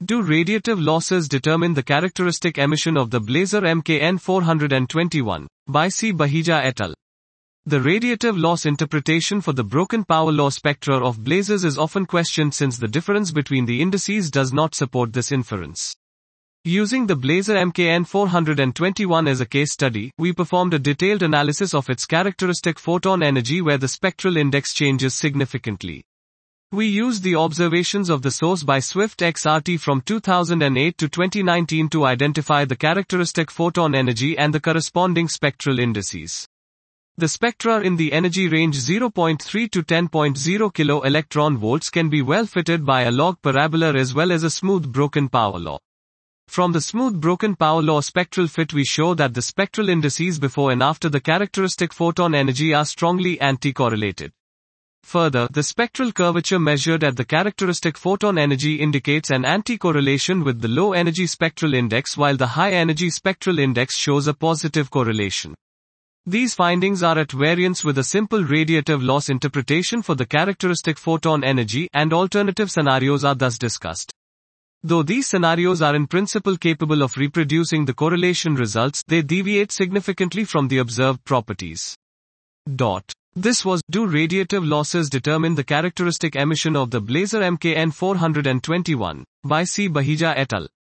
Do radiative losses determine the characteristic emission of the blazar MKN 421? By C. Bahija et al. The radiative loss interpretation for the broken power law spectra of blazars is often questioned since the difference between the indices does not support this inference. Using the blazar MKN 421 as a case study, we performed a detailed analysis of its characteristic photon energy where the spectral index changes significantly. We used the observations of the source by Swift XRT from 2008 to 2019 to identify the characteristic photon energy and the corresponding spectral indices. The spectra in the energy range 0.3 to 10.0 kilo electron volts can be well fitted by a log parabola as well as a smooth broken power law. From the smooth broken power law spectral fit we show that the spectral indices before and after the characteristic photon energy are strongly anti-correlated. Further, the spectral curvature measured at the characteristic photon energy indicates an anti-correlation with the low energy spectral index while the high energy spectral index shows a positive correlation. These findings are at variance with a simple radiative loss interpretation for the characteristic photon energy, and alternative scenarios are thus discussed. Though these scenarios are in principle capable of reproducing the correlation results, they deviate significantly from the observed properties. This was, do radiative losses determine the characteristic emission of the blazar MKN 421? By C. Bahija et al.